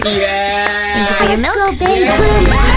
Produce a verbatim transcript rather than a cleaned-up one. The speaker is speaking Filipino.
Yeah! Thank you for your Let's milk. go, baby.